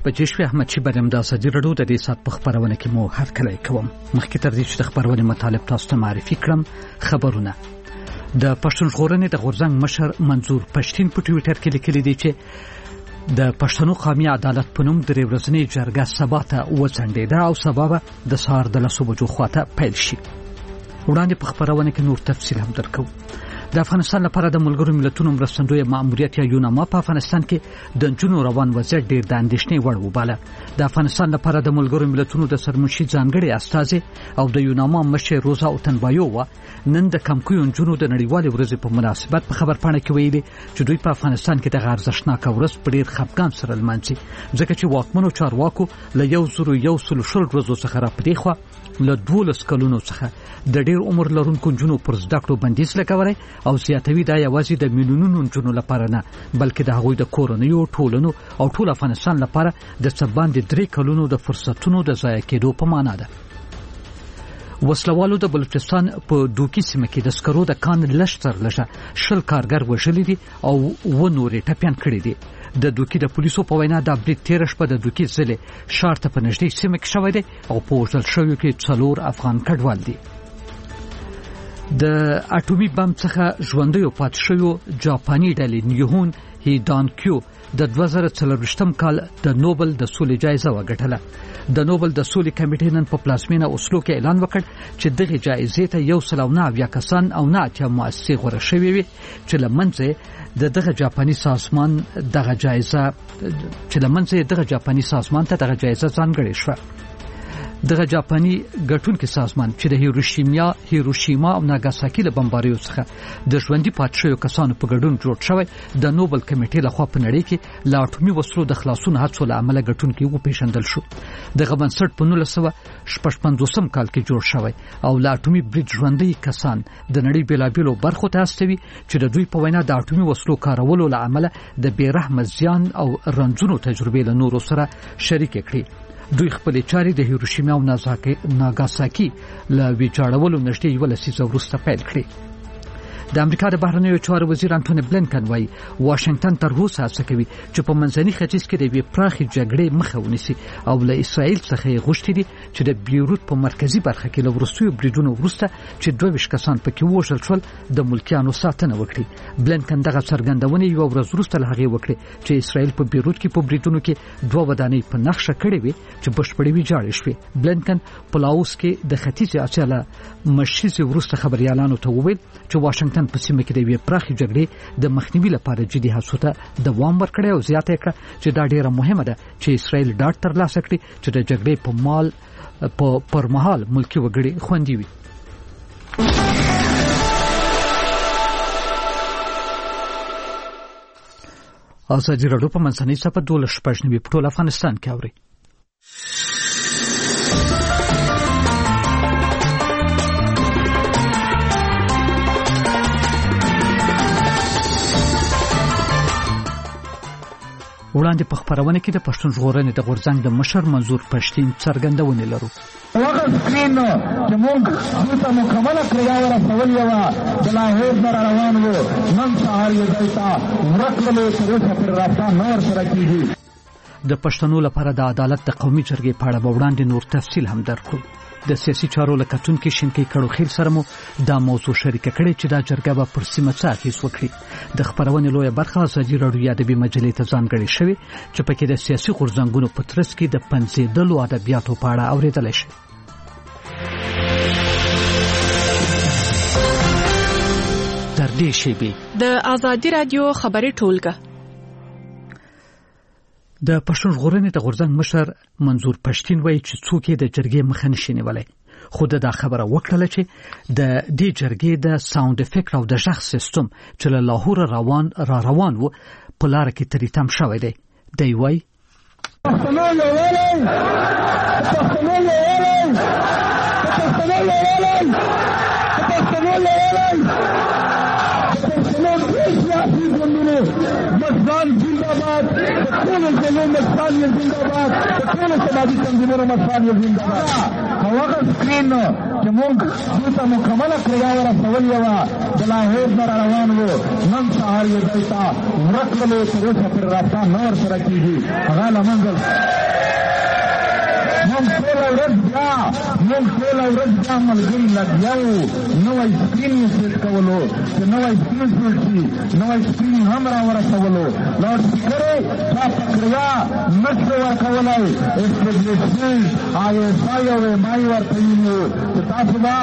بجې شوې. احمد شي بریم د ازادي راډیو د دې ساعت په خپرونه کې مو هرکلی کوم. مخکې تر دې چې د خپرونې مطالب تاسو ته معرفي کړم، خبرونه. د پښتون ژغورنې د غورځنګ مشر منظور پښتين په ټویټر کې لیکلي دي چې د پښتنو قومي عدالت په نوم درې ورځنۍ جرګه سبا ته وڅنډېده او سبا به د سهار د 10 بجو خواته پیل شي. وړاندې په خپرونه کې نور تفصیل هم درکو. د افغانستان لپاره د ملګرو ملتونو مرستندوی ماموریت یا یوناما په افغانستان کې د نجونو روان وضعیت ډېر د اندېښنې وړ وباله. د افغانستان لپاره د ملګرو ملتونو د سرمنشي ځانګړي استازي او د یوناما مشر روزا اوتنبایووا نن د کمکویو نجونو د نړیوالې ورځې په مناسبت په خبرپاڼه کې ویلي چې دوی په افغانستان کې د ارزښتناکه ورځ په ډېر خفګان سره لمانځي، ځکه چې واکمنو چارواکو له 1,100 ورځو څخه راپدې خوا له 12 کلونو څخه د ډېر عمر لرونکو نجونو پر زده کړو بندیز لګولی او زیاتوي دا یوازې د میلیونونو نجونو لپاره نه، بلکې د هغوی د کورنیو، ټولنو او ټول افغانستان لپاره د څه باندې 3 کلونو د فرصتونو د ضایع کېدو په معنا ده. وسلوالو د بلوچستان په دوکي سیمه کې د سکرو د کان لشتر لږه 20 کارګر وژلي دي او و نورې ټپيان کړي دي. د دوکي د پولیسو په وینا د برید 13 شپه د دوکي ضلع ښار ته په نږدې سیمه کې شوی دی او په وژل شویو کې 4 افغان کډوال دي. د اټومي بم څخه ژوندیو پاتې شویو جاپاني ډلې نیهون هیدانکیو د 2024 کال د نوبل د سولې جایزه وګټله. د نوبل د سولې کمیټې نن په پلازمینه اوسلو کې اعلان وکړ چې دغه جایزې ته 109 کسان او 9 مؤسسې غوره شوي وي چې لمنځه دغه جاپاني سازمان دغه جایزه ته دغه جایزه ځانګړې شوه. دغه جاپاني ګټونکي سازمان چې د هیروشیما او ناګاساکي له بمباریو څخه د ژوندۍ پاتې شویو کسانو په ګډون جوړ شوی د نوبل کمیټې لخوا په نړۍ کې له اټومي وسلو د خلاصون هڅو له امله ګټونکي وپېژندل شو. دغه بنسټ په 1956 کال کې جوړ شوی او له اټومي برید ژوندۍ کسان د نړۍ بیلابیلو برخو ته استوي چې د دوی په وینا د اټومي وسلو کارولو له امله د بیرحمه زیان او رنځونو تجربې له نورو سره شریک کړي. دوی خپل چاري د هیروشیما او ناګاساکي له ویجاړولو نږدې 1 لسیزه وروسته پیل کړي. د امریکا د بهرنیو چارو وزیر انټونی بلینکن وايي واشنگټن تر اوسه هڅه کوي چې په منځني ختیځ کې د یوې پراخې جګړې مخه ونیسي او له اسرائیل څخه یې غوښتي دي چې د بیروت په مرکزي برخه کې له وروستیو بریدونو وروسته چې 22 کسان پکې وژل شول د ملکیانو ساتنه وکړي. بلینکن دغه څرګندونه یو ورځ وروسته له هغې وکړي چې اسرائیل په بیروت کې په بریدونو کې 2 ودانۍ په نقشه کړې وي چې بشپړې ویجاړې شوې. بلینکن په لاوس کې د ختیځې اسیا له مشیزې وروسته خبريالانو ته وویل چې واشنگټن په سیمه کې د یوې پراخې جګړې د مخنیوي لپاره جدي هڅو ته دوام ورکړی او زیاته کړه چې دا ډیره مهمه ده چې اسرائیل ډاډ ترلاسه کړي چې د جګړې پر مهال ملکی وګړي خوندي وي. ازادي راډیو په منځنۍ صفحه 12 په ټول افغانستان کې اوري. وړاندې په خبرونه کې د پښتون ژغورنې د غورځنګ د مشر منظور پښتين څرګندونه لرو. هغه سکرین چې موږ څه مکمله کړیا ورسول یو د لاهور نه روان وو نن سهار یې دلته ورکړلو چې اوسه پر رافتا نور سره کیږي. د پښتنو لپاره د عدالت د قومي جرګې په اړه وړاندې نور تفصیل هم درکړو. د سیاسي چارو لکتونکو شینکې کړو خیر سره مو دا موضوع شریک کړي چې دا جرګه به پر سیمه څه اغیز وکړي. د خبرونې لویه برخه ازادي راډیو ادبي مجلې ته ځانګړې شوې چې پکې د سیاسي غورځنګونو په ترڅ کې د پنځېدلو ادبیاتو په اړه اورېدل شي. تر دې شیبې د ازادي راډیو خبري ټولګه د پښتون ژغورنې د غورځنګ مشر منظور پښتين وايي چې څوک د جرګې مخه نشي نیولای. خو دا خبره وکړه چې د دې جرګې د ساوند افیکټ او د غږ سیستم چې له لاهور روان وو په لار کې تریتم شوی دی. دی وايي مشران زنده‌باد، ټول ځلو مشران زنده‌باد، ټول سماجی تنظیمونو مشران زنده‌باد. هغه سکرین چې موږ دلته مکمله کریا ورسولې وه د لاهور نه را روان وو نن سهار یې دلته ورک کړلې تر اوسه پرې رابطه نه ورسره کېږي هغه له منځه موږ ټوله ورځ بیا ملګري لګیا وو نوی سکرین یې سیټ کولو چې نوی سکرین سیټ شي نوی سکرین هم را ورسولو لاوډ سپیکر یې چا پکړیا نه شو ورکولی اسټبلیشمنټ ISI او MI ورته ویلي چې تاسو به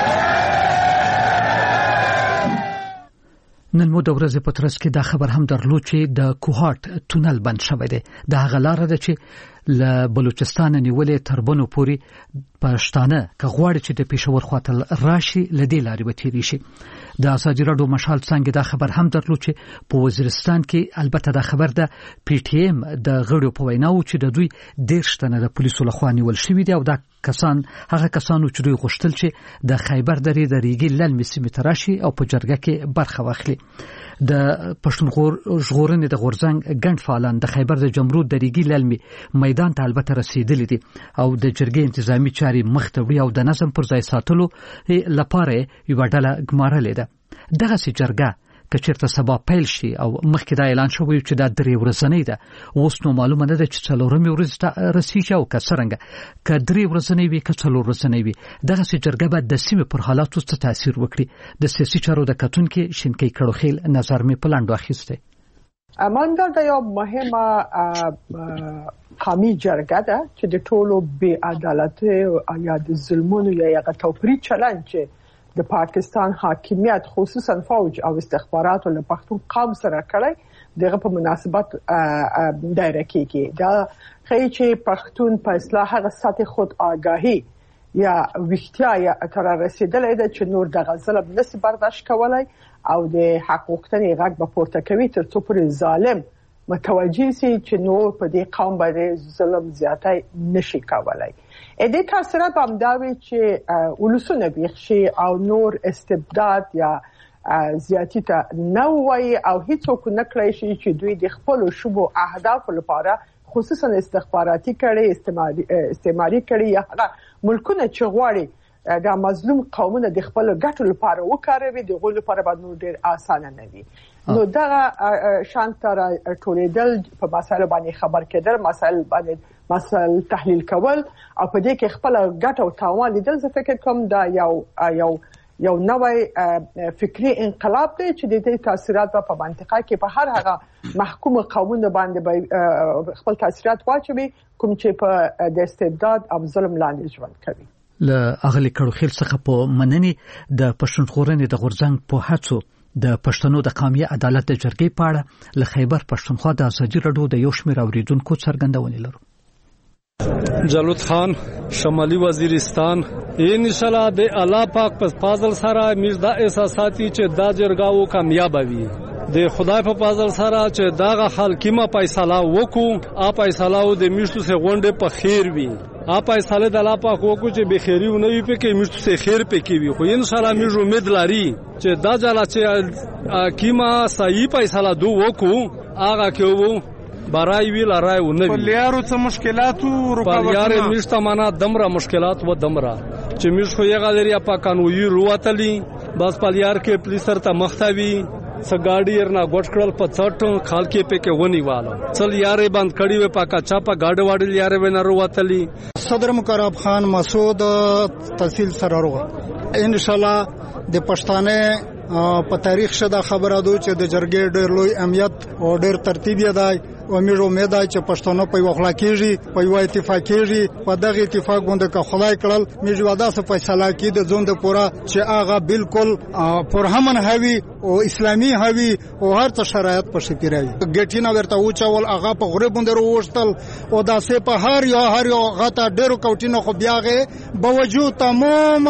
نن مو د ورځې په ترڅ کې دا خبر هم درلود چې د کوهاټ تونل بند شوی دی د هغه لاره ده چې له بلوچستان نیولې تر بنو پورې پښتانه که غواړي چې د پېښور خواته راشي لدې لارې به تیری شي د ازادي راډیو مشال څنګه دا خبر هم درلود چې په وزیرستان کې البته دا خبر د PTM د غړو په ویناو چې د دوی 10 تنه د پولیسو لخوا نیول شوی دی او دا هغه کسانو چې دوی غوښتل چې د خیبر درې د ریګي للمې سیمې ته راشي او په جرګه کې برخه واخلي د پښتونخوا ژغورنې د غورځنګ ګڼ فعالان د خیبر د جمرود د ریګي للمې میدان ته البته رسیدلي دي او د جرګې انتظامی چاري مخ ته وړي او د نظم پر ځای ساتلو لپاره یو ډله ګمارلې ده دغه سي جرګه کچېرته سبا پیل شي او مخکې دا اعلان شوی چې دا 3 ورځې ده اوس نو معلومه نه ده چې څلورمې ورځ ته رسیږي او کسرنګ ک 3 ورځې وي ک څلور ورځې وي دغه سي جرګه به د سیمې پر حالاتو څه تاثیر وکړي د سیاسي چارو د کتونکو شینکې کړوخیل نظر می پلاندو اخیسته اماندا د یو مهمه قومي جرګه ده چې د ټولو بې عدالتۍ یا د ظلمونو یا توپیري چلند د پاکستان حاکمیت خصوصا فوج او استخبارات له پښتون قوم سره کړی دغه په مناسبت دایره کېږي دا خی چې پښتون په اصلاح هغه سطح خود آگاهی یا ویښتیا یا تر رسیدلې ده چې نور د غزل نس برداشت کولای او د حق غوښتنې غږ به پورته کوي تر څو پر ظالم متوجي سي چې نور په دې قوم باندې ظلم زیاتی نشي کولای دې تاثیرات هم دا وی چې ولسونه بيخشي او نور استبداد یا زیاتی ته نه وایي او هیڅوک نه کړی شي چې دوی د خپل شوبو اهداف لپاره خصوصا استخباراتي کړي استعماري کړي یا ملکونه چې غواړي دا مظلوم قومونه د خپل ګټو لپاره وکاروي د غوړو لپاره باندې ډېر اسانه نه وي نو دا شانتر ټولیدل په مسایلو باندې خبر کېدل مسایل تحلیل کول او په دې کې خپل ګټه او تاوان لیدل زه فکر کوم دا یو نوې فکری انقلاب دی چې د دې تاثیرات په منطقه کې په هر هغه محکوم قومونه باندې خپل تاثیرات واچوي کوم چې په د استبداد او ظلم لاندې ژوند کوي له اغلی کړو خیل څخه په منني د پښتونخورنې د غورځنګ په هڅو د پښتنو د قومي عدالت د جرګې په اړه له خیبر پښتونخوا د ازادي راډیو د یو شمېر اوریدونکو څرګندونې لرو جلوت خان شمالي وزیرستان ان شاء الله د الله پاک په فضل سره موږ د احساساتي چې دا جرګاو کامیاب وي د خدای په فضل سره چې داغه حکیمه فیصله وکړو فیصله د میشتو سه غونډه په خیر وي فیصله د الله پاک وکړو چې به خیری و نه وي په کې میشتو سه خیر پکې وي خو ان شاء الله موږ امید لري چې دا ځله چې حکیمه صحیح فیصله دوه وکړو هغه کې وو برای وی لارای و نه وی پلیارو څه مشکلات او رکاوټونه پلیار میشته معنا دمره مشکلات و دمره چې میش خو یې غلري په قانوني رواتلی بس پلیار کې پلیسر ته مختوي سګاډي ورنا غټ کړل په څټ خال کې پکې ونی والو چل یارې بند کړي و پاکا چاپا گاډ واډل یارې ونه رواتلی صدر مقرب خان مسعود تحصیل سرارو ان شاء الله د پښتانه په تاریخ شدا خبره دو چې د جرګې ډېر لوی اهمیت او ډېر ترتیب یې دی او موږ امید لرو چې پښتون په یو اخلاقیږي په یو اتفاقیږي په دغه اتفاق باندې که خدای کړل موږ واده سره فیصله کړي د ژوند پورا چې هغه بالکل پرهمن هوي او اسلامي هوي او هر څه شرایط په شکرایي ګټینه ورته اوچول هغه په غره باندې وروشتل او داسې په هر یو غته ډېرو کوټینو خو بیاغه باوجود تمام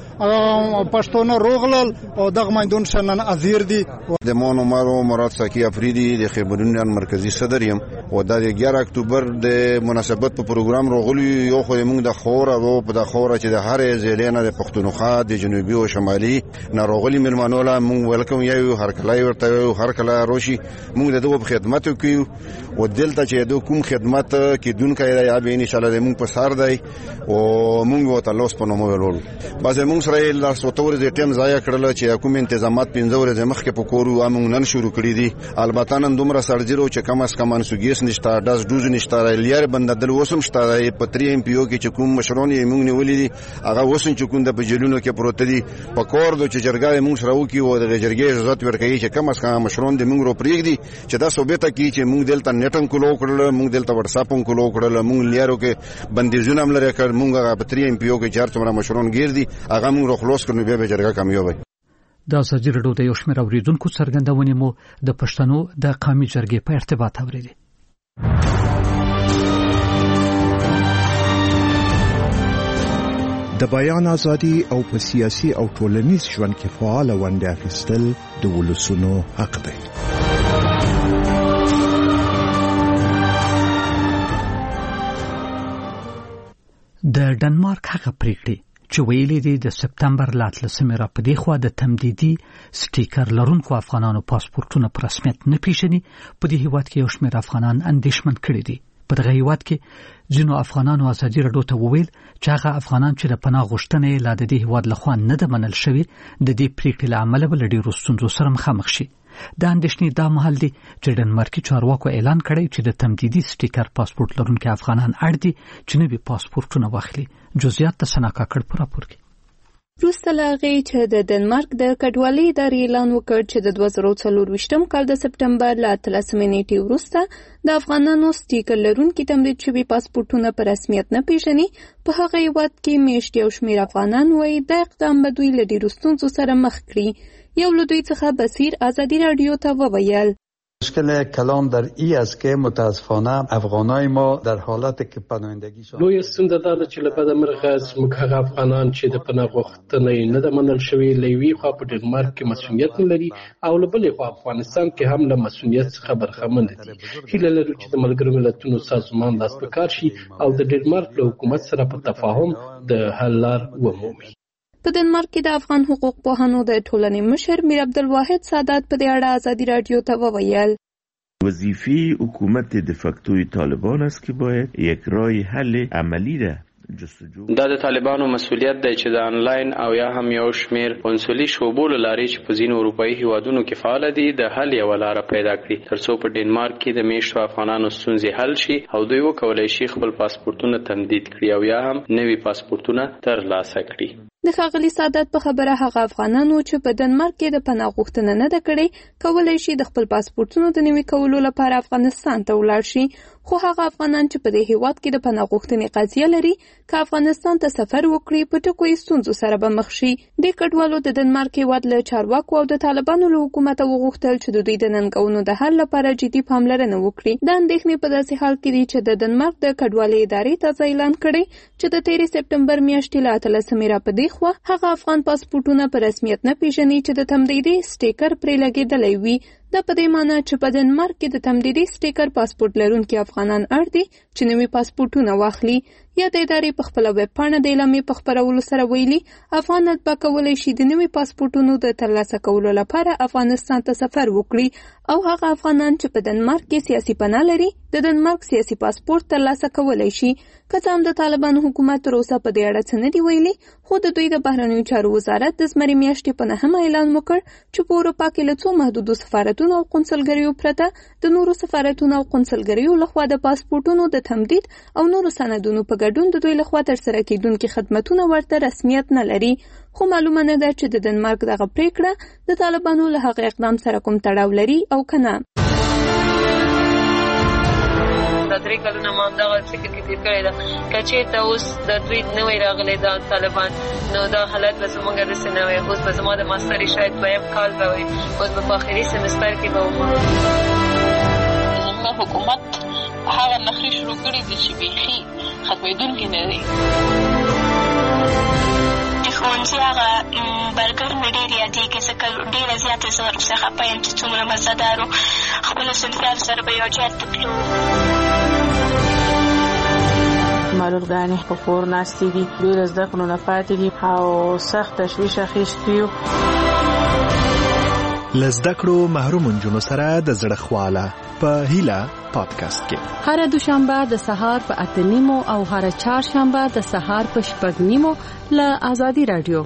پښتون روغلل او دغه میدون شنن ازیر دي د مون عمر مراد ساکی افریدي د خبرونیان مرکزی صدر یم او د 11 اکتوبر د مناسبت په پروګرام روغلی یو خو موږ د خور او په د خور چې د هر زیلینه د پښتونخوا د جنوبي او شمالي ناروغلی ملمنوله موږ ولکم یو هر کله ورته هر کله روشي موږ دغه خدمت کوي او دلته چې د کوم خدمت کیدونکو یا به ان شاء الله موږ په سار دی او موږ وته لوس په نومو ولول بس موږ سره لا سوتور د ټیم ځای کړل چې کوم تنظیمات 15 ورځې مخکې په کورو موږ نن شروع کړی دي البته نن دومره سرجرو چې کم از کم انسوګیس نشته داس دوز نشته لیار بنددل وسم شته په 3 ام پی او کې چې کوم مشرون یې موږ نیولې دي هغه وسن چې کوم د بجلونو کې پروت دي په کور د چې جرګه موږ سره وکي او د جرګې عزت ورکړي چې کم از کم مشرون د موږ رو پریږدي چې دا ثابته کی چې موږ دلته نیټن کولو کړل موږ دلته واتس اپ کولو کړل موږ لیارو کې بندیزونه هم لري کړ موږ هغه په 3 ام پی او کې چار څومره مشرون گیر دي هغه موږ رو خلاص کړو به جرګه کامیاب د ازادي راډیو د یو شمېر اوریدونکو څرګندونې مو د پښتنو د قومي جرګې په ارتباط اوریدي. د بیان ازادي او په سیاسي او ټولنیز ژوند کې فعال ونډه اخیستل د ولسونو حق دی. د ډنمارک هغه پریکړې چې ویلي دي د سپتمبر لا 13 را پدې خو د تمدیدي سټیکر لرونکو افغانانو پاسپورتونه په رسمیت نه پیژني په دې هیواد کې یو شمېر افغانان اندېښمن کړي دي. په دغه هیواد کې ځینو افغانانو ازادي راډیو ته وویل چې هغه افغانان چې د پناه غوښتنې لا د دې هیواد لخوا نه ده منل شوی د دې پریکړې له امله بل ډېرو ستونزو سره مخامخ شي. د اندېښنې دا مهال دی چې ډنمارکي چارواکو اعلان کړی چې د تمدیدي سټیکر پاسپورت لرونکو افغانان اړ دي چې نوي پاسپورتونه واخلي. جزئیات د سنا کاکړ پر راپور کې. وروسته له هغې چې د ډنمارک د کډوالۍ ادارې اعلان وکړ چې د 2024 کال د سپتمبر له 13 نیټې وروسته د افغانانو سټیکر لرونکي تمدید شوي پاسپورتونه په رسمیت نه پیژني، په هغه هیواد کې میاشت یو شمېر افغانان وایي دا اقدام به دوی له ډېرو ستونزو سره مخ کړي. یو له دوی څخه بصیر ازادي راډیو ته وویل مشکل کلان در ای است که متاسفانه افغانای ما در حالت که پناهندگی شدن لوی ستونزه دا چې له بده مرغه زموږ هغه افغانان چې د پناه غوښتنې نه ده منل شوې له یوې خوا په ډنمارک کې مسؤلیت نه لري او له بلې خوا افغانستان کې هم له مسؤلیت څخه برخمن دي. هیله لرو چې د ملګرو ملتونو سازمان لاس په کار شي او د ډنمارک له حکومت سره په تفاهم د حل لار ومومي. په ډنمارک کې د افغان حقوق پوهانو د ټولنې مشر میر عبدالواحد سادات په دې اړه ازادي راډیو ته وویل وظیفه حکومت د فاکتوری طالبان است که باید یک راه حل عملی ده دا د طالبانو مسؤلیت دی چې د انلاین او یا هم یو شمیر قونسلي شعبو له لارې چې په ځینو اروپایي هیوادونو کې فعال دي د حل یو لار پیدا کړي ترڅو په ډنمارک کې د میشتو افغانانو ستونزې حل شي او دوی وکولای شي خپل پاسپورتونه تمدید کړي او یا هم نوي پاسپورتونه ترلاسه کړي. د ښاغلي سادات په خبره هغه افغانانو چې په ډنمارک کې د پناه غوښتنه نه ده کړې کولای شي د خپل پاسپورتونو د نوي کولو لپاره افغانستان ته ولاړ شي، خو هغه افغانان چې په دې هیواد کې د پناه غوښتنې قضیه لري که افغانستان ته سفر وکړي په ټکو یې ستونزو سره به مخ شي. د کډوالو د ډنمارک هیواد له چارواکو او د طالبانو له حکومته وغوښتل چې د دوی د ننګونو د حل لپاره جدي پاملرنه وکړي. د اندېښنې په داسې حال کې دي چې د ډنمارک د کډوالۍ ادارې تازه اعلان کړی چې د 13 سپتمبر میاشتې له 13 را پدې خوا هغه افغان پاسپورتونه په رسمیت نه پیژني چې د تمدیدي سټیکر پرې لګېدلی وي. دا په دې معنی چې په ډنمارک کې د تمدیدي سټیکر پاسپورت لرونکي افغانان اړ دي چې نوي پاسپورتونه واخلي. یا د ادارې په خپله ویب پاڼه د اعلامیې په خپرولو سره ویلي افغان اتباع کولی شي د نوي پاسپورتونو د ترلاسه کولو لپاره افغانستان ته سفر وکړي او هغه افغانان چې په ډنمارک کې سیاسي پناه لري د ډنمارک سیاسي پاسپورت ترلاسه کولی شي. که څه هم د طالبانو حکومت تر اوسه په دې اړه څه نه دي ویلي، خو د دوی د بهرنیو چارو وزارت د زمري میاشتې په 9 اعلان وکړ چې په اروپا کې له څو محدودو سفارتونو او قونسلګریو پرته د نورو سفارتونو او قونسلګریو لخوا د پاسپورتونو د تمدید او نورو سندونو په ګډون د دوی لخوا ترسره کیدونکي خدمتونه ورته رسمیت نه لري. خو معلومه نه ده چې د ډنمارک دغه پریکړه د طالبانو له هغه اقدام سره کوم تړاو لري او که نه. دا 3 کلونه ما همدغه فکر کې تېر کړی ده که چېرته اوس د دوی نوی راغلی دا طالبان نو دا حالت به زموږ داسې نه وی. اوس به زما د ماستري شاید 2م کال به وي، اوس به په آخري سمستر کې به وم. زموږ حکومت هغه نخرې شروع کړي دي چې بیخي ختمېدونکي نه دي. د ښوونځي هغه برګر مې ډېر یادېږي ځکه ډېره زیاته زه ورپسې خفه یم چې څومره مزهدار و. خپلو صنفیانو سره به یو ځای ته تلو. معلومګانې په کور ناستې دي، ډېر زده کړو نه پاتې دي او سخت تشویش اخیستی یو. له زده کړو محروم نجونو سره د زړه خواله په هیله پادکاسټ کې. هر دوشنبه د سهار په 8:30 او هر چهارشنبه د سهار په 6:30 له آزادي رادیو